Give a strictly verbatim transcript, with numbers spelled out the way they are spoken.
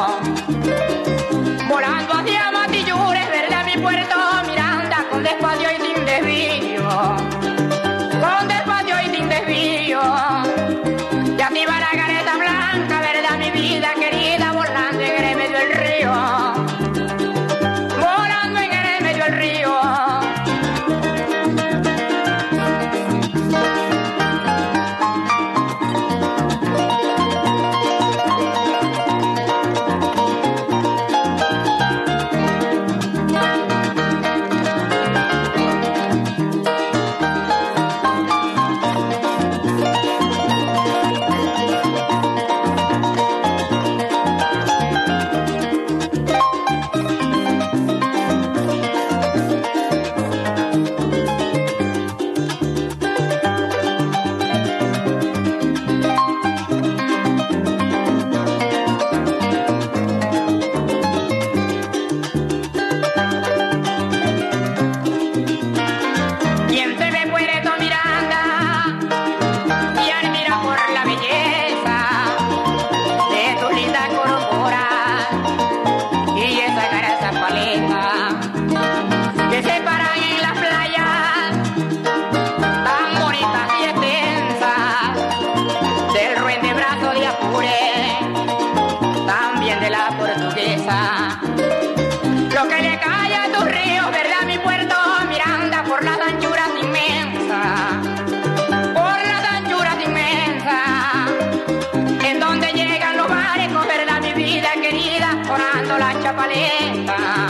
volando hacia Matillures, ¿verdad? Mi puerto Miranda, con despacio y sin desvío, con despacio y sin desvío. Y así va la careta blanca, ¿verdad? Mi vida querida, volando en el medio del río, volando en el medio del río. Que se paran en las playas tan bonitas y extensas del Ruén de Brazo de Apure, también de la Portuguesa. Lo que le cae a tus ríos, ¿verdad? Mi puerto Miranda, por las anchuras inmensas, por las anchuras inmensas, en donde llegan los barcos, ¿verdad? Mi vida querida, orando la chapaleta.